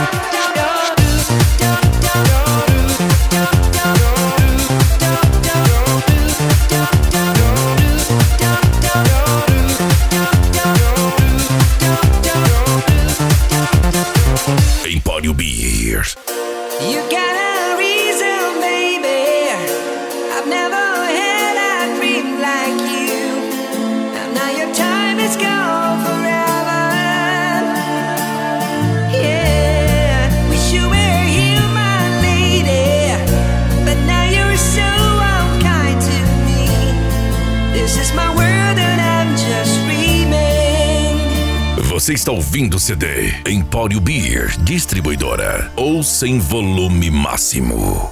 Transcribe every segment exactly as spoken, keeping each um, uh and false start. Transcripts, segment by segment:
Empório Beers. You got a reason, baby. I've never had a dream like you. And now your time is gone forever. Yeah, wish you were here, my lady. But now you're so unkind to me. This is my world and I'm just dreaming. Você está ouvindo o C D Empório Beer, distribuidora. Ouça em volume máximo.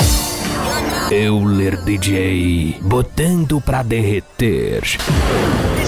Euler D J, botando pra derreter.